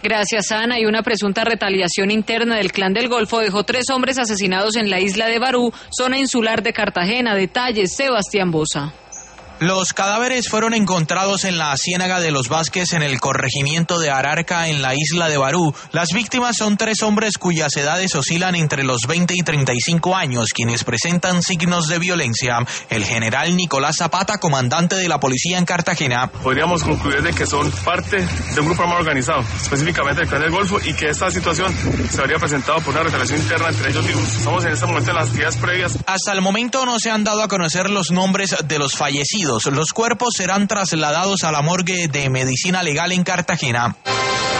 Gracias, Ana. Y una presunta retaliación interna del Clan del Golfo dejó 3 hombres asesinados en la isla de Barú, zona insular de Cartagena. Detalles, Sebastián Boza. Los cadáveres fueron encontrados en la Ciénaga de los Vázquez en el corregimiento de Ararca en la isla de Barú. Las víctimas son 3 hombres cuyas edades oscilan entre los 20 y 35 años, quienes presentan signos de violencia. El general Nicolás Zapata, comandante de la policía en Cartagena. Podríamos concluir de que son parte de un grupo armado organizado, específicamente del Clan del Golfo, y que esta situación se habría presentado por una retaliación interna entre ellos mismos. Estamos en este momento en las actividades previas. Hasta el momento no se han dado a conocer los nombres de los fallecidos. Los cuerpos serán trasladados a la morgue de Medicina Legal en Cartagena.